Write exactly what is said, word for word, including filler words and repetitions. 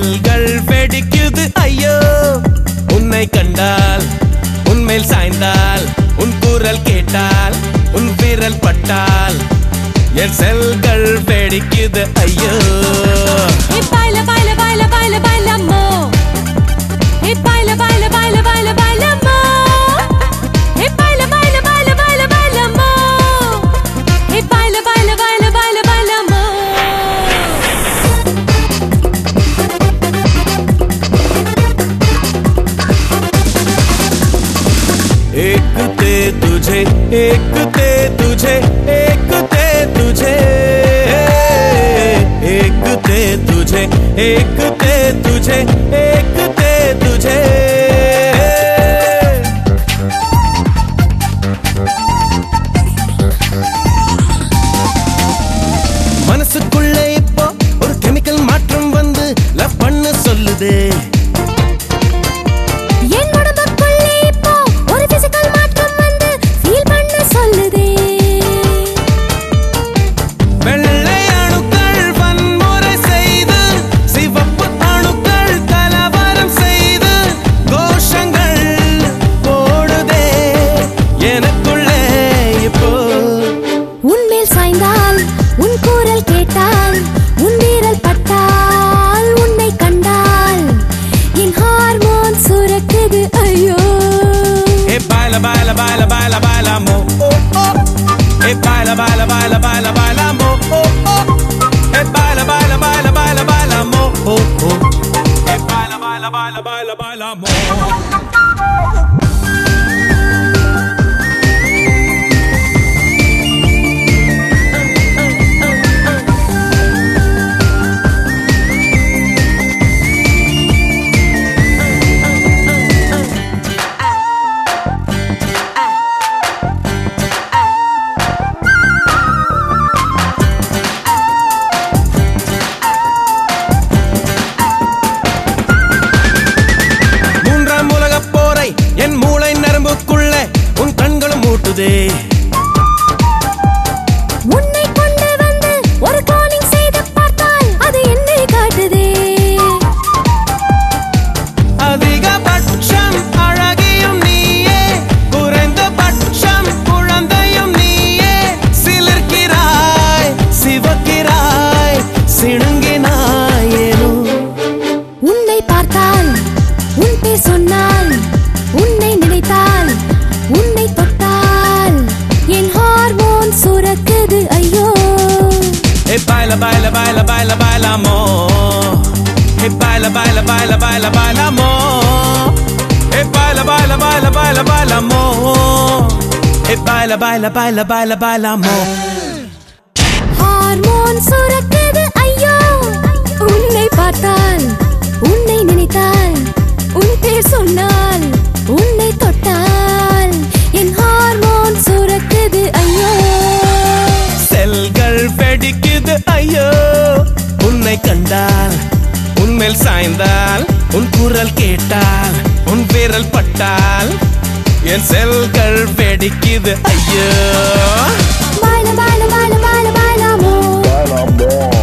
செல்கள் வெடிக்குது ஐயோ உன்னை கண்டால் உன்மேல் சாய்ந்தால் உன் குரல் கேட்டால் உன் விரல் பட்டால் என் செல்கள் வெடிக்குது ஐயோ baila baila baila baila baila mo hey baila baila baila baila baila mo hey baila baila baila baila baila mo hey baila baila baila baila baila mo एक ते तुझे एक ते तुझे एक ते तुझे एक ते तुझे एक ते तुझे एक ते तुझे மனசுக்குள்ள இப்போ ஒரு கெமிக்கல் மாற்றம் வந்து லவ் பண்ண சொல்லுதே baila baila baila baila mo oh oh hey baila baila baila baila baila mo oh oh hey baila baila baila baila baila mo oh oh hey baila baila baila baila baila mo என் மூளை நரம்புக்குள்ள உன் கண்களும் மூட்டுதே உன்னை கொண்டு வந்து ஒரு calling செய்து பார்த்தால் அது என்னை காட்டுதே அதிகபட்சம் அழகியும் நீயே குறைந்தபட்சம் குழந்தையும் நீயே சிலிர்க்கிறாய் சிவக்கிறாய் சிணுங்கினாய் ஏனோ உன்னை பார்த்தால் உன் பேர் சொன்னால் உன்னை நினைத்தால் உன்னை தொட்டால் என் ஹார்மோன் சுரக்குது ஐயோ hey baila baila baila baila baila mo hey baila baila baila baila baila mo hey baila baila baila baila baila mo hey baila baila baila baila baila mo hormone சுரக்குது ஐயோ உன்னை பார்த்தால் உன்னை நினைத்தால் உன் பேர் சொன்னால் உன்னை தொட்டால் என் ஹார்மோன் சுரக்குது ஐயோ செல்கள் வெடிக்குது ஐயோ உன்னை கண்டால் உன்மேல் சாய்ந்தால் உன் குரல் கேட்டால் உன் விரல் பட்டால் என் செல்கள் வெடிக்குது ஐயோ baila baila baila baila baila mo